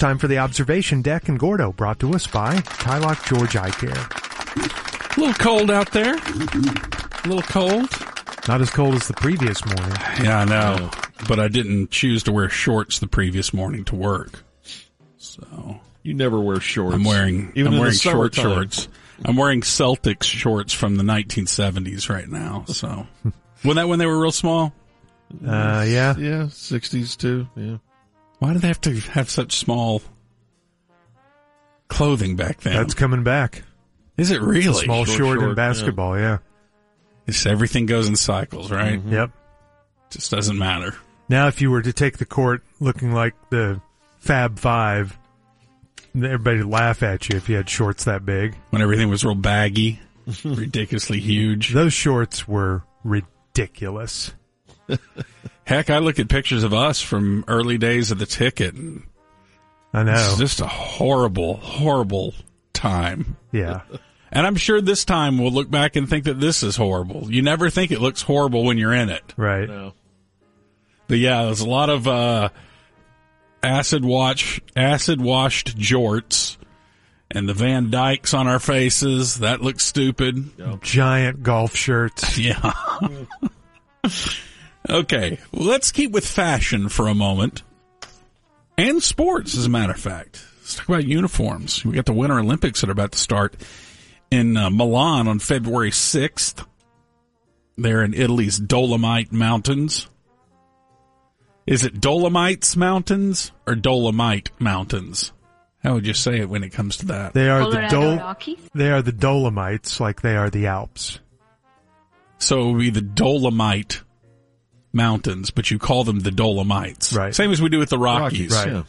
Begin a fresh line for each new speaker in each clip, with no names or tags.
time for the Observation Deck and Gordo, brought to us by Kylock George Eye Care.
A little cold out there. A little cold.
Not as cold as the previous morning.
Yeah, I know. But I didn't choose to wear shorts the previous morning to work. So
you never wear shorts.
I'm wearing short
summertime.
shorts. I'm wearing Celtics shorts from the 1970s right now. So was that when they were real small?
Yeah.
Yeah, 60s too. Yeah.
Why do they have to have such small clothing back then?
That's coming back.
Is it really?
Small short in basketball, yeah.
It's, everything goes in cycles, right?
Mm-hmm. Yep.
Just doesn't matter.
Now, if you were to take the court looking like the Fab Five, everybody would laugh at you if you had shorts that big.
When everything was real baggy, ridiculously huge.
Those shorts were ridiculous.
Heck, I look at pictures of us from early days of the ticket. And
I know.
It's just a horrible, horrible time.
Yeah.
And I'm sure this time we'll look back and think that this is horrible. You never think it looks horrible when you're in it.
Right.
No.
But yeah, there's a lot of acid-washed jorts and the Van Dykes on our faces. That looks stupid.
Yep.
Giant golf shirts.
Yeah. Okay, well, let's keep with fashion for a moment. And sports, as a matter of fact. Let's talk about uniforms. We got the Winter Olympics that are about to start in Milan on February 6th. They're in Italy's Dolomite Mountains. Is it Dolomites Mountains or Dolomite Mountains? How would you say it when it comes to that?
They are
Colorado
the Dolomites, like they are the Alps.
So it would be the Dolomite Mountains, but you call them the Dolomites.
Right.
Same as we do with the Rockies.
Right.
Yeah.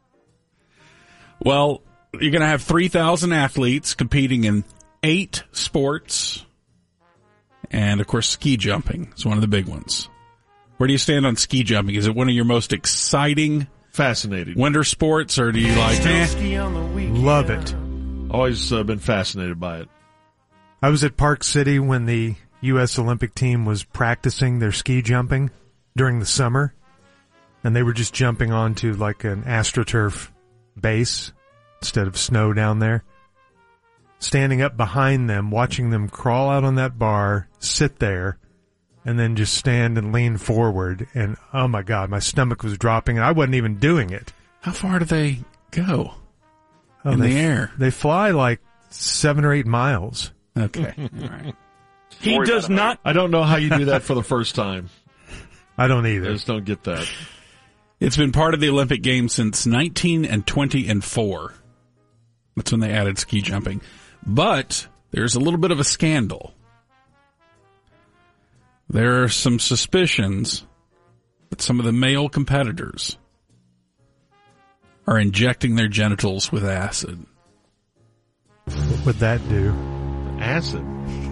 Well, you're going to have 3,000 athletes competing in 8 sports. And, of course, ski jumping is one of the big ones. Where do you stand on ski jumping? Is it one of your most exciting
Fascinating.
winter sports, or do you like,
Love it.
Always been fascinated by it.
I was at Park City when the U.S. Olympic team was practicing their ski jumping during the summer, and they were just jumping onto like an AstroTurf base instead of snow down there. Standing up behind them, watching them crawl out on that bar, sit there, and then just stand and lean forward, and oh my God, my stomach was dropping, and I wasn't even doing it.
How far do they go in the air?
They fly like 7 or 8 miles.
Okay. All right.
He does not.
I don't know how you do that for the first time.
I don't
I
either.
just don't get that.
It's been part of the Olympic Games since 19 and 20 and 4. That's when they added ski jumping. But there's a little bit of a scandal. There are some suspicions that some of the male competitors are injecting their genitals with acid.
What would that do?
Acid.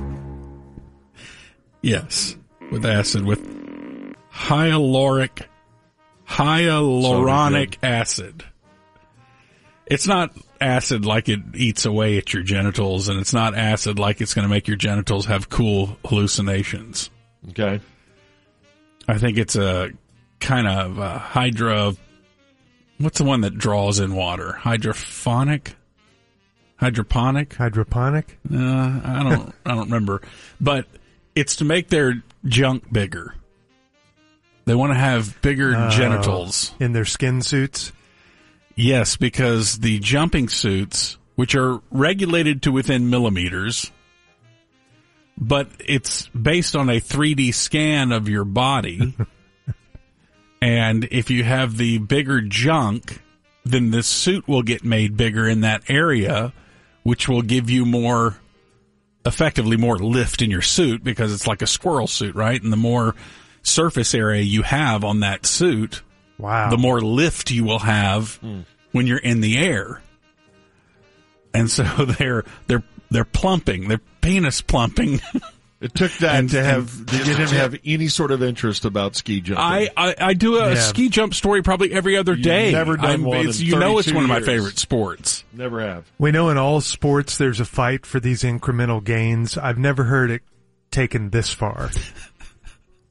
Yes, with acid, with hyaluronic acid. It's not acid like it eats away at your genitals, and it's not acid like it's going to make your genitals have cool hallucinations.
Okay.
I think it's a kind of what's the one that draws in water? Hydroponic?
Hydroponic?
I don't remember. But it's to make their junk bigger. They want to have bigger genitals.
In their skin suits?
Yes, because the jumping suits, which are regulated to within millimeters, but it's based on a 3D scan of your body. And if you have the bigger junk, then the suit will get made bigger in that area, which will give you effectively more lift in your suit, because it's like a squirrel suit, right? And the more surface area you have on that suit,
wow,
the more lift you will have when you're in the air. And so they're plumping, they're penis plumping.
It took that to get him to have any sort of interest about ski jumping.
I do a ski jump story probably every other day.
Never done one in
you know, it's
32
one of my
years.
favorite sports.
Never have.
We know in all sports there's a fight for these incremental gains. I've never heard it taken this far.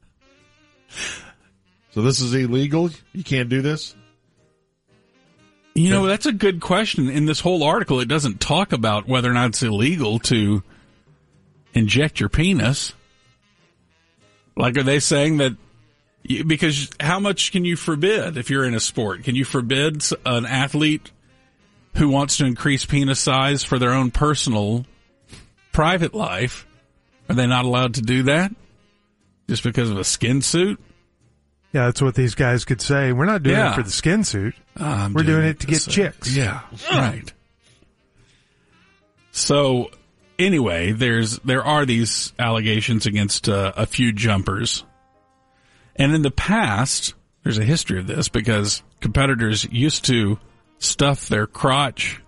So this is illegal? You can't do this?
You know, that's a good question. In this whole article, it doesn't talk about whether or not it's illegal to inject your penis. Like, are they saying that, because how much can you forbid if you're in a sport? Can you forbid an athlete who wants to increase penis size for their own personal, private life? Are they not allowed to do that? Just because of a skin suit?
Yeah, that's what these guys could say. We're not doing it for the skin suit. We're doing it to get chicks.
Yeah, right. So, anyway, there are these allegations against a few jumpers. And in the past, there's a history of this because competitors used to stuff their crotch,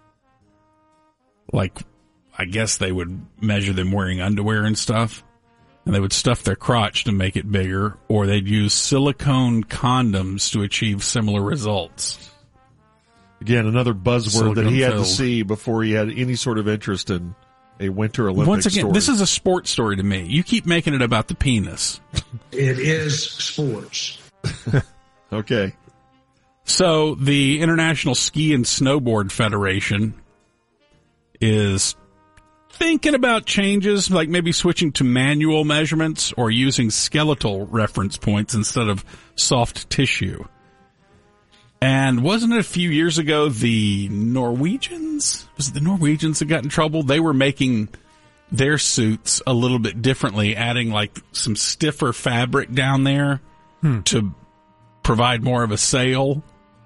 like, I guess they would measure them wearing underwear and stuff. And they would stuff their crotch to make it bigger, or they'd use silicone condoms to achieve similar results.
Again, another buzzword
Silicone
that he had to
filled.
see before he had any sort of interest in a Winter Olympics
Once again,
story.
this is a sports story to me. You keep making it about the penis.
It is sports.
Okay.
So the International Ski and Snowboard Federation is thinking about changes, like maybe switching to manual measurements or using skeletal reference points instead of soft tissue. And wasn't it a few years ago the Norwegians? Was it the Norwegians that got in trouble? They were making their suits a little bit differently, adding like some stiffer fabric down there to provide more of a sail.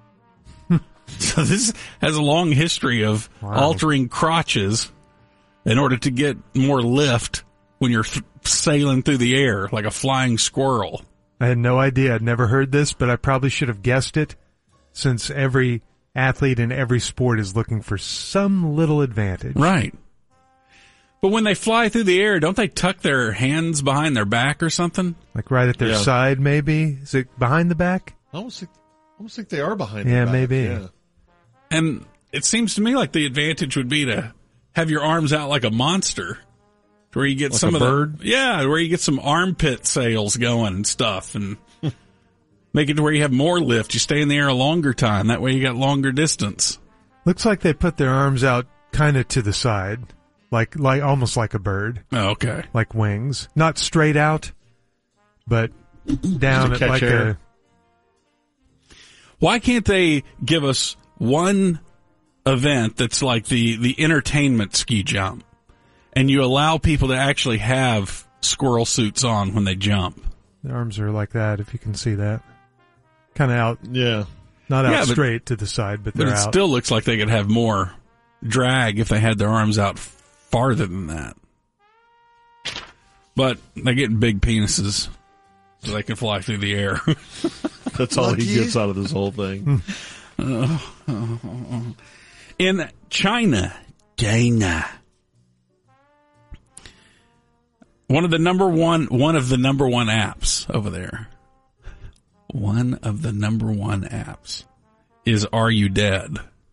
So this has a long history of altering crotches in order to get more lift when you're sailing through the air like a flying squirrel.
I had no idea. I'd never heard this, but I probably should have guessed it, since every athlete in every sport is looking for some little advantage.
Right. But when they fly through the air, don't they tuck their hands behind their back or something?
Like right at their side, maybe? Is it behind the back?
I almost think they are behind the
Yeah,
back.
maybe.
Yeah.
And it seems to me like the advantage would be to have your arms out like a monster, where you get
Like
some
a
of
bird?
where you get some armpit sails going and stuff, and make it to where you have more lift. You stay in the air a longer time. That way you got longer distance.
Looks like they put their arms out kind of to the side, like almost like a bird,
Oh, okay.
like wings. Not straight out, but down
Just to
at
catch
like
air.
a...
Why can't they give us one event that's like the entertainment ski jump, and you allow people to actually have squirrel suits on when they jump?
The arms are like that, if you can see that. Kind of out,
Yeah.
not out
Yeah, but-
straight to the side, but
But
they're
it
out.
still looks like they could have more drag if they had their arms out farther than that. But they're getting big penises, so they can fly through the air.
That's all he gets out of this whole thing.
In China, one of the number one apps over there. One of the number one apps is Are You Dead?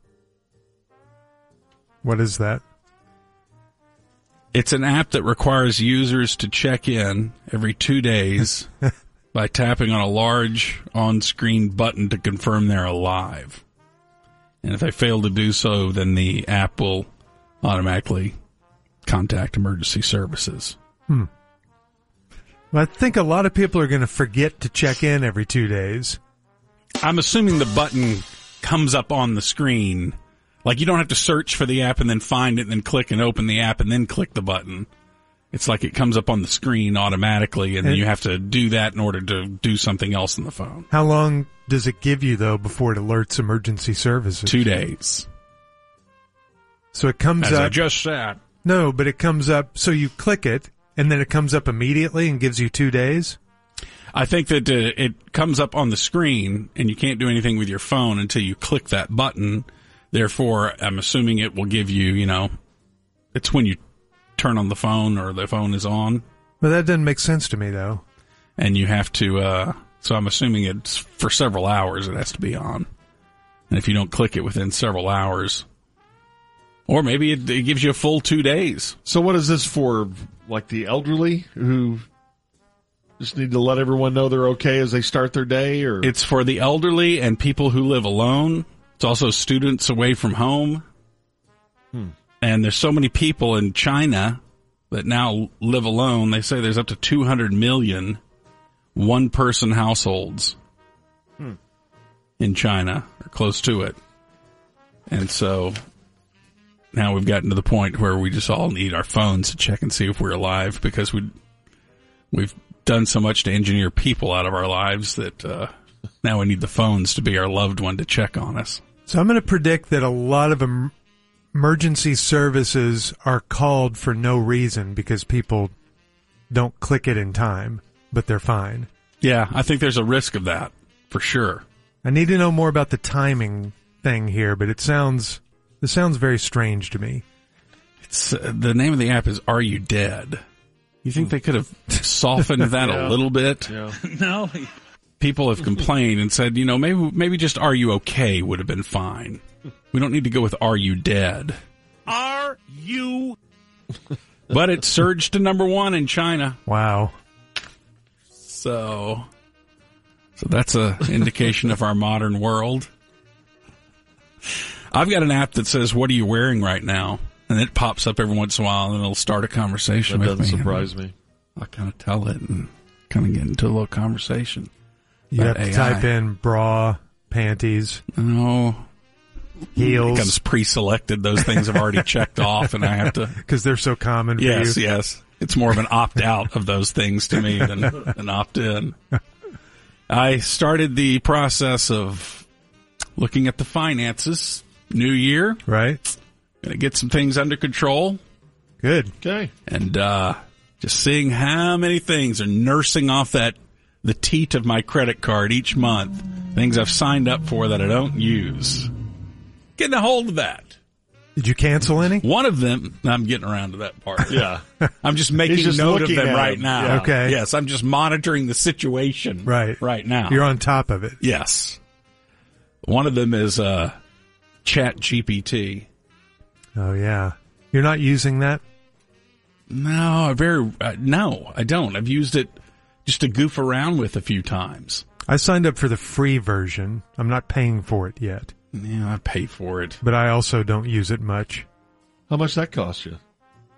What is that?
It's an app that requires users to check in every 2 days by tapping on a large on-screen button to confirm they're alive. And if they fail to do so, then the app will automatically contact emergency services.
Well, I think a lot of people are going to forget to check in every 2 days.
I'm assuming the button comes up on the screen. Like, you don't have to search for the app and then find it and then click and open the app and then click the button. It's like it comes up on the screen automatically, and then you have to do that in order to do something else on the phone.
How long does it give you, though, before it alerts emergency services?
2 days.
So it comes
As
up.
I just said.
No, but it comes up. So you click it, and then it comes up immediately and gives you 2 days?
I think that it comes up on the screen, and you can't do anything with your phone until you click that button. Therefore, I'm assuming it will give you, it's when you turn on the phone or the phone is on.
Well, that doesn't make sense to me, though.
And you have to, so I'm assuming it's for several hours it has to be on. And if you don't click it within several hours, or maybe it gives you a full 2 days.
So what is this for, like the elderly who just need to let everyone know they're okay as they start their day? Or
It's for the elderly and people who live alone It's also students away from home. And there's so many people in China that now live alone. They say there's up to 200 million one-person households in China, or close to it. And so now we've gotten to the point where we just all need our phones to check and see if we're alive, because we've done so much to engineer people out of our lives that now we need the phones to be our loved one to check on us.
So I'm going to predict that a lot of emergency services are called for no reason because people don't click it in time, but they're fine.
Yeah, I think there's a risk of that, for sure.
I need to know more about the timing thing here, but this sounds very strange to me.
It's the name of the app is Are You Dead? You think they could have softened that a little bit?
Yeah.
No. People have complained and said, maybe just Are You Okay would have been fine. We don't need to go with Are You Dead? Are you? But it surged to number 1 in China.
Wow.
So that's a indication of our modern world. I've got an app that says, "What are you wearing right now?" And it pops up every once in a while, and it'll start a conversation with me.
That doesn't surprise me.
I kind of tell it and kind of get into a little conversation.
You have to type in bra, panties, heels.
It becomes pre-selected. Those things have already checked off, and I have to...
Because they're so common for you.
Yes. It's more of an opt-out of those things to me than an opt-in. I started the process of looking at the finances. New year.
Right.
Going to get some things under control.
Good.
Okay.
And just seeing how many things are nursing off the teat of my credit card each month. Things I've signed up for that I don't use. Getting a hold of that.
Did you cancel any?
One of them, I'm getting around to that part.
Yeah.
I'm just making note of them right now.
Yeah.
Okay.
Yes, I'm just monitoring the situation right now.
You're on top of it.
Yes. One of them is ChatGPT.
Oh, yeah. You're not using that?
No, no, I don't. I've used it just to goof around with a few times.
I signed up for the free version. I'm not paying for it yet.
Yeah, I pay for it.
But I also don't use it much.
How much that cost you?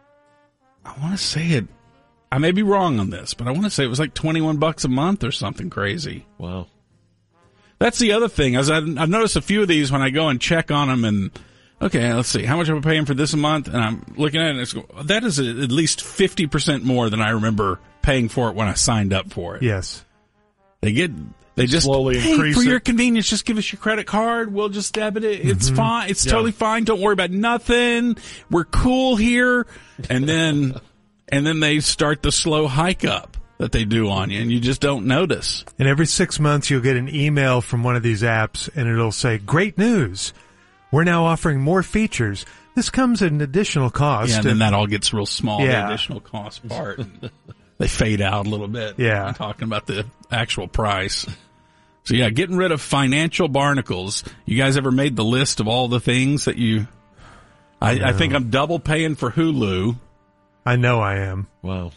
I want to say it. I may be wrong on this, but I want to say it was like $21 a month or something crazy.
Wow.
That's the other thing. I've noticed a few of these when I go and check on them, and okay, let's see, how much am I paying for this a month? And I'm looking at it, and that is at least 50% more than I remember paying for it when I signed up for it.
Yes.
They just
slowly increase
for
it.
your convenience, just give us your credit card. We'll just debit it. It's fine. It's totally fine. Don't worry about nothing. We're cool here. And then they start the slow hike up that they do on you, and you just don't notice.
And every 6 months, you'll get an email from one of these apps, and it'll say, "Great news. We're now offering more features. This comes at an additional cost."
Yeah, and then that all gets real small,
Yeah.
the additional cost part. They fade out a little bit.
Yeah.
I'm talking about the actual price. So, yeah, getting rid of financial barnacles. You guys ever made the list of all the things that you... I think I'm double paying for Hulu.
I know I am.
Wow.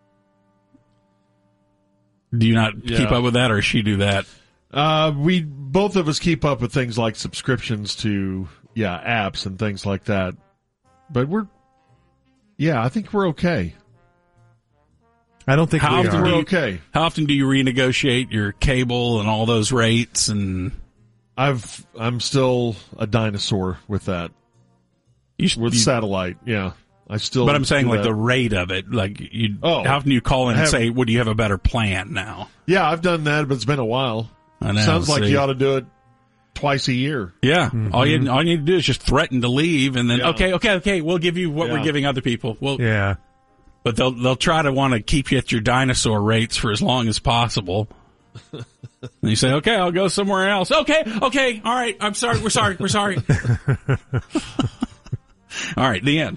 Do you not keep up with that, or she do that?
We both of us keep up with things like subscriptions to apps and things like that. But I think we're okay.
I don't think we are.
We're okay.
How often do you renegotiate your cable and all those rates? And
I'm still a dinosaur with that. Satellite, yeah.
But I'm saying like the rate of it. Like how often do you call in and say, "Would you have a better plan now?"
Yeah, I've done that, but it's been a while.
I know.
Sounds like you ought to do it twice a year.
Yeah. All you need to do is just threaten to leave, and then okay, we'll give you what we're giving other people.
Yeah.
But they'll try to want to keep you at your dinosaur rates for as long as possible. And you say, "Okay, I'll go somewhere else." Okay, all right. I'm sorry. We're sorry. All right, the end.